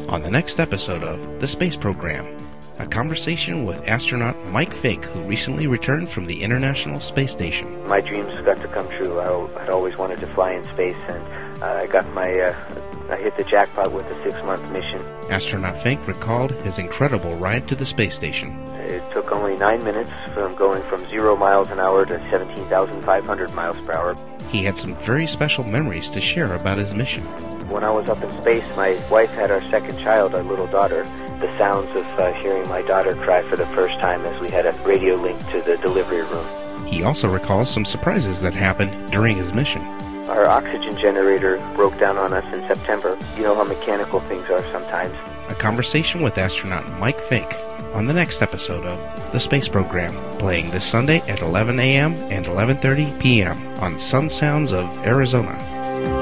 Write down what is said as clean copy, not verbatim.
on the next episode of The Space Program, a conversation with astronaut Mike Fink, who recently returned from the International Space Station. My dreams got to come true. I'd always wanted to fly in space, and I hit the jackpot with the 6-month mission. Astronaut Fink recalled his incredible ride to the space station. It took only 9 minutes from going from 0 miles an hour to 17,500 miles per hour. He had some very special memories to share about his mission. When I was up in space, my wife had our second child, our little daughter. The sounds of hearing my daughter cry for the first time as we had a radio link to the delivery room. He also recalls some surprises that happened during his mission. Our oxygen generator broke down on us in September. You know how mechanical things are sometimes. A conversation with astronaut Mike Fink on the next episode of The Space Program, playing this Sunday at 11 a.m. and 11:30 p.m. on Sun Sounds of Arizona.